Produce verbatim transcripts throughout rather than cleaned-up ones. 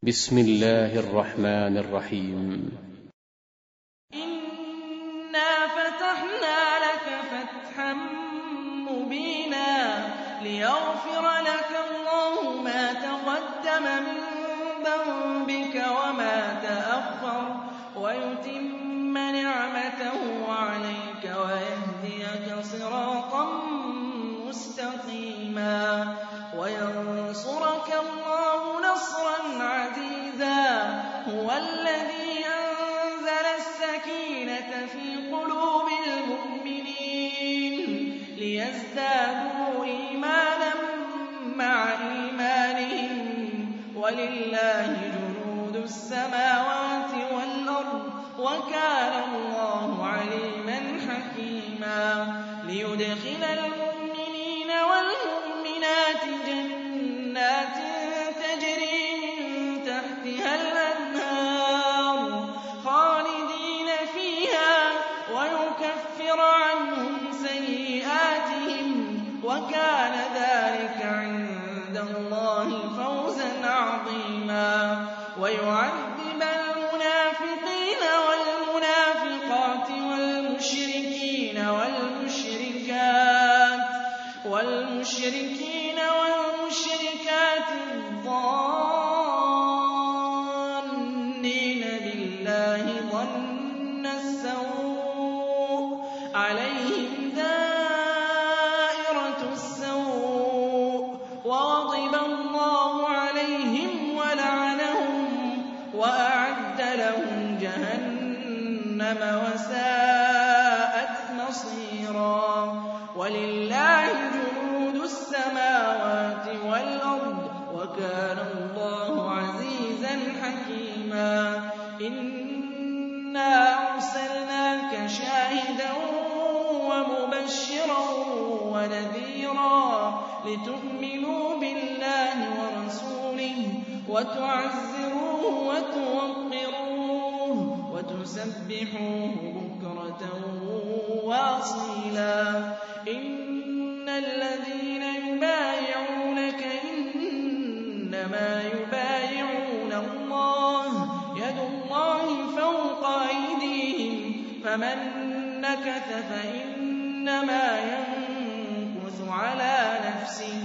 بسم الله الرحمن الرحيم. إنا فتحنا لك فتحا مبينا ليغفر لك الله ما تقدم من ذنبك وما تأخر ويتم نعمته عليك ويهديك صراطا مستقيما وينصرك الله نصرا عزيزا. هو الذي أنزل السكينة في قلوب المؤمنين ليزدادوا إيمانا مع إيمانهم ولله جنود السماوات والأرض وكان الله عليما حكيما. ليدخل المؤمنين والمؤمنات جنات تجري من تحتها الأنهار خالدين فيها ويكفر عنهم سيئاتهم وكان ذلك عند الله فوزا عظيما. ويعذب المنافقين والمنافقات والمشركين والمشركات والمشركين والمشركات الظانين بالله ظن السوء عليهم دائرة السوء وغضب الله عليهم ولعنهم وأعد لهم جهنم وساءت مصيرا. ولله جنود السماوات والأرض وكان الله عزيزا حكيما. إنا أرسلناك شاهدا ومبشرا ونذيرا لتؤمنوا بالله ورسوله وتعزروه وتوقروه وتسبحوه بكرة وأصيلا. إن الذين يبايعونك إنما يبايعون الله يد الله فوق أيديهم فمن نكث فإنما ينكث على نفسه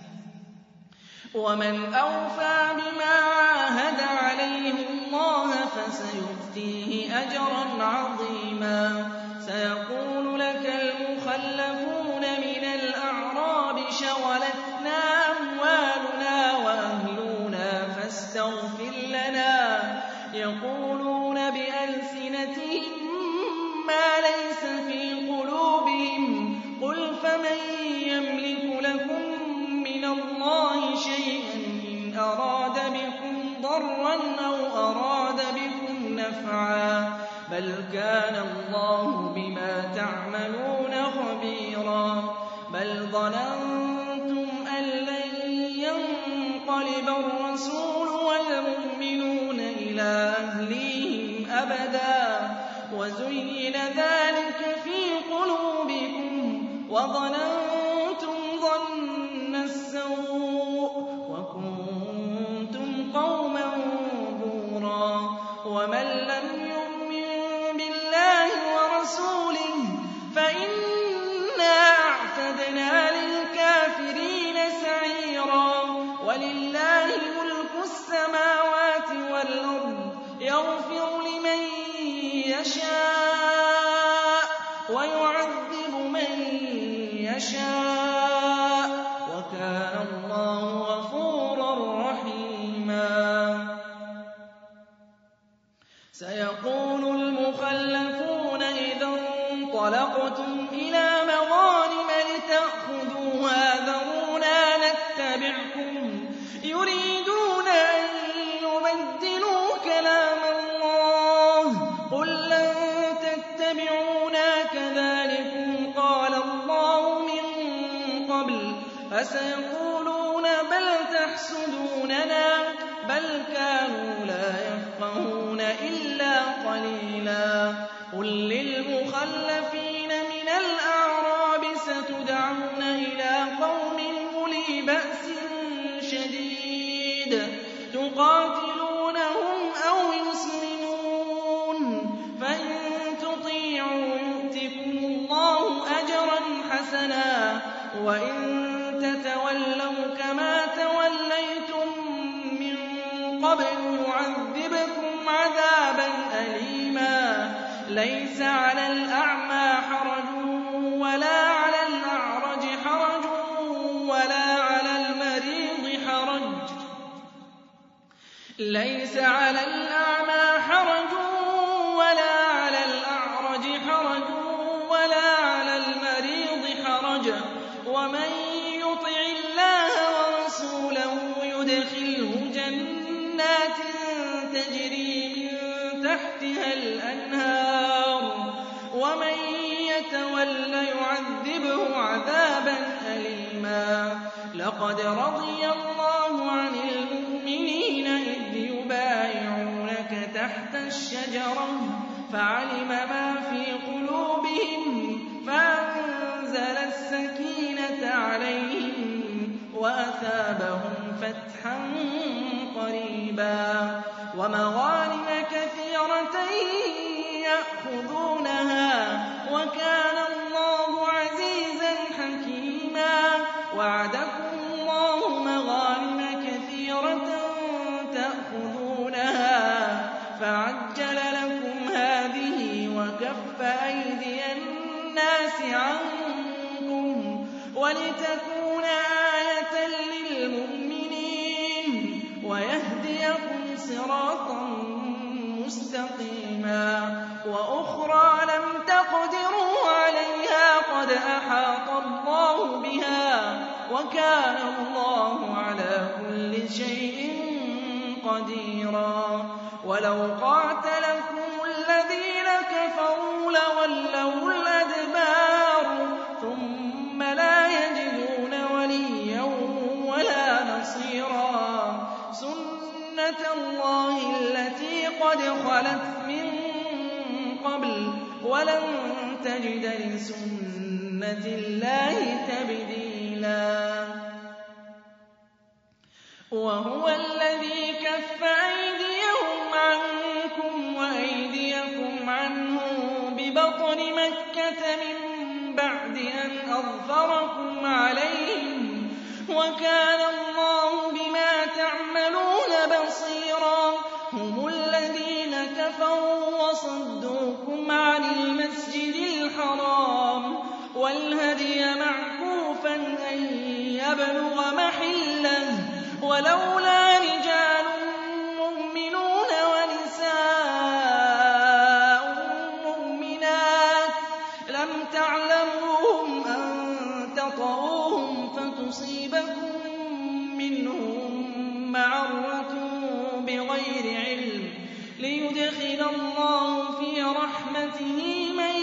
ومن أوفى بما عاهد عليه الله فسيؤتيه أجرا عظيما. سيقول لك المخلفون من الأعراب شغلتنا أموالنا وأهلنا فاستغفر لنا يقولون بألسنتهم ما ليس في قلوبهم قل فمن يملك لكم من الله شيئا إن أراد بكم ضرا أو أراد بكم نفعا بل كان الله بما تعملون خبيرا. بل ظننتم أن لن ينقلب الرسول والمؤمنون إلى أهليهم أبدا وزين ذلك في قلوبكم وظننتم ظن السوء وكنتم قوما بورا. ومن لم يؤمن بالله ورسوله فإنا أعتدنا للكافرين سعيرا. ولله ملك السماوات والأرض يغفر لمن يشاء ويعذب من يشاء وكان الله غفورا رحيما. سيقول المخلفون إذا انطلقتم إلى مغانم لتأخذوها ذرونا نتبعكم يريدون أن يبدلوا كلام الله قل لن تتبعونا كذلكم قال الله من قبل فسيقولون بل تحسدوننا بل كانوا لا يفقهون إلا قليلا. قل للمخلفين من الأعراب ستدعون إلى قوم أولي بأس شديد تقاتلون وَإِن تَتَوَلَّوْا كَمَا تَوَلَّيْتُم مِّن قَبْلُ يُعَذِّبْكُمْ عَذَابًا أَلِيمًا لَيْسَ عَلَى الْأَعْمَىٰ حَرَجٌ وَلَا عَلَى الْأَعْرَجِ حَرَجٌ وَلَا عَلَى الْمَرِيضِ حَرَجٌ لَيْسَ عَلَى الْأَعْمَىٰ حَرَجٌ وَلَا عَلَى الْأَعْرَجِ حَرَجٌ وَلَا عَلَى الْمَرِيضِ حَرَجٌ وَمَن يُطِعِ اللَّهَ وَرَسُولَهُ يُدْخِلْهُ جَنَّاتٍ تَجْرِي مِن تَحْتِهَا الْأَنْهَارُ وَمَن يَتَوَلَّ يُعَذِّبْهُ عَذَابًا أَلِيمًا لَقَدْ رَضِيَ اللَّهُ عَنِ الْمُؤْمِنِينَ إِذْ يُبَايِعُونَكَ تَحْتَ الشَّجَرَةِ فَعَلِمَ مَا فِي قُلُوبِهِمْ فَأَنزَلَ السَّكِينَةَ عَلَيْهِمْ وَأَثَابَهُمْ فَتْحًا قَرِيبًا وَمَغَانِمَ كَثِيرَةً يَأْخُذُونَهَا وَكَانَ اللَّهُ عَزِيزًا حَكِيمًا وَعَدَكُمُ اللَّهُ مَغَانِمَ كَثِيرَةً تَأْخُذُونَهَا فَعَجَّلَ لَكُمْ هَٰذِهِ وَكَفَّ أَيْدِيَ النَّاسِ عَنكُمْ وَلِتَكُونَ آيَةً لِّلْمُؤْمِنِينَ وَيَهْدِيَكُمْ صِرَاطًا مُّسْتَقِيمًا وَأُخْرَىٰ لَمْ تَقْدِرُوا عَلَيْهَا قَدْ أَحَاطَ اللَّهُ بِهَا وَكَانَ اللَّهُ عَلَىٰ كُلِّ شَيْءٍ قَدِيرًا وَلَوْ قَاتَلَكُمُ الَّذِينَ كَفَرُوا لَوَلَّوُا الْأَدْبَارَ ثُمَّ لَا يَجِدُونَ وَلِيًّا وَلَا نَصِيرًا سُنَّةَ اللَّهِ الَّتِي قَدْ خَلَتْ مِن قَبْلُ وَلَن تَجِدَ لِسُنَّةِ اللَّهِ تَبْدِيلًا وَهُوَ الَّذِي كَفَّ أَيْدِيَهُمْ عَنكُمْ وَأَيْدِيَكُمْ عَنْهُم بِبَطْنِ مَكَّةَ مِن بَعْدِ أَنْ أَظْفَرَكُمْ عَلَيْهِمْ وَكَانَ اللَّهُ بِمَا تَعْمَلُونَ بَصِيرًا هُمُ الَّذِينَ كَفَرُوا وَصَدُّوكُمْ عَنِ الْمَسْجِدِ الْحَرَامِ وَالْهَدْيَ مَعْكُوفًا أَن يَبْلُغَ مَحِلَّهُ وَلَوْلَا رِجَالٌ مُّؤْمِنُونَ وَنِسَاءٌ مُّؤْمِنَاتٌ لَّمْ تَعْلَمُوهُمْ أَن تَطَئُوهُمْ فَتُصِيبَكُم مِّنْهُم مَّعَرَّةٌ بِغَيْرِ عِلْمٍ لِّيُدْخِلَ اللَّهُ فِي رَحْمَتِهِ مَن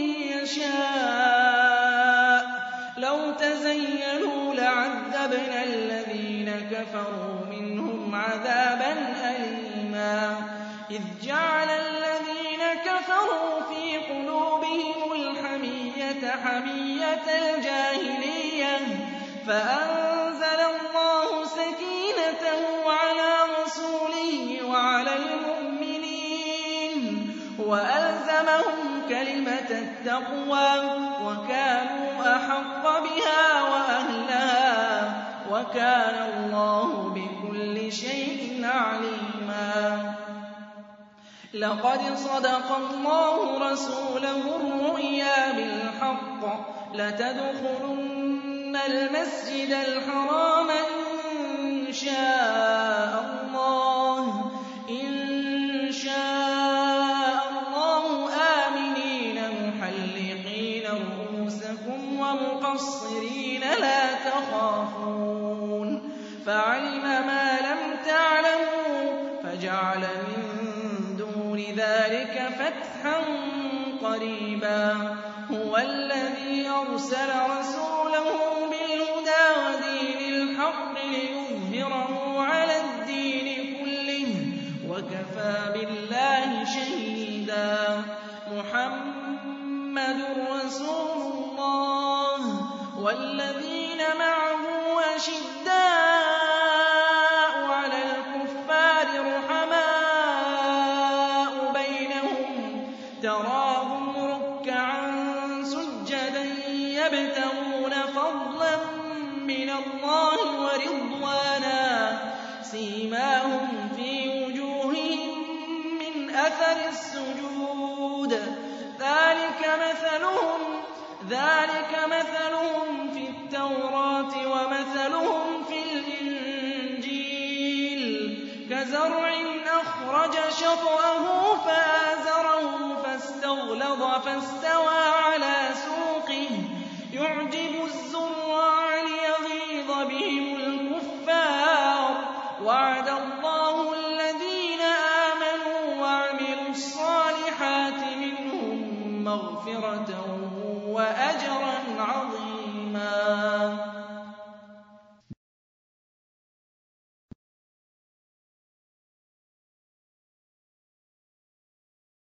يَشَاءُ لَوْ تَزَيَّلُوا لَعَذَّبْنَا الَّذِينَ كَفَرُوا مِنْهُمْ عَذَابًا أَلِيمًا إِذْ جَعَلَ الَّذِينَ كَفَرُوا فِي قُلُوبِهِمُ الْحَمِيَّةَ حَمِيَّةَ الْجَاهِلِيَّةِ فَأَنزَلَ اللَّهُ سَكِينَتَهُ عَلَىٰ رَسُولِهِ وَعَلَى الْمُؤْمِنِينَ وَأَلْزَمَهُمْ كَلِمَةَ التَّقْوَىٰ وَكَانُوا أَحَقَّ بِهَا وَأَهْلَهَا وَكَانَ اللَّهُ بِكُلِّ شَيْءٍ عَلِيمًا لَقَدْ صَدَقَ اللَّهُ رَسُولَهُ الرُّؤْيَا بِالْحَقِّ لَتَدْخُلُنَّ الْمَسْجِدَ الْحَرَامَ إِن شَاءَ اللَّهُ إِن شَاءَ اللَّهُ آمِنِينَ مُحَلِّقِينَ رُءُوسَكُمْ وَمُقَصِّرِينَ لَا تَخَافُونَ فَعَلِمَ مَا لَمْ تَعْلَمُوا فَجَعَلَ مِن دُونِ ذَٰلِكَ فَتْحًا قَرِيبًا هُوَ الَّذِي أَرْسَلَ رَسُولَهُ بِالْهُدَىٰ وَدِينِ الْحَقِّ لِيُظْهِرَهُ عَلَى الدِّينِ كُلِّهِ وَكَفَىٰ بِاللَّهِ شَهِيدًا مُّحَمَّدٌ رَّسُولُ اللَّهِ وَالَّذِينَ مَعَهُ أَشِدَّاءُ عَلَى الْكُفَّارِ رُحَمَاءُ بَيْنَهُمْ تَرَاهُمْ رُكَّعًا سُجَّدًا يَبْتَغُونَ فَضْلًا سِيمَاهُمْ فِي وُجُوهِهِم مِّنْ أَثَرِ السُّجُودِ ذَٰلِكَ مَثَلُهُمْ ذَٰلِكَ مَثَلُهُمْ فِي التَّوْرَاةِ وَمَثَلُهُمْ فِي الْإِنجِيلِ كَزَرْعٍ أَخْرَجَ شَطْأَهُ فَآزَرَهُ فَاسْتَغْلَظَ فَاسْتَوَىٰ عَلَىٰ سُوقِهِ يُعْجِبُ الزُّرَّاعَ لِيَغِيظَ بِهِمُ الْكُفَّارَ وَعَدَ اللَّهُ الَّذِينَ آمَنُوا وَعَمِلُوا الصَّالِحَاتِ مِنْهُم مَّغْفِرَةً وَأَجْرًا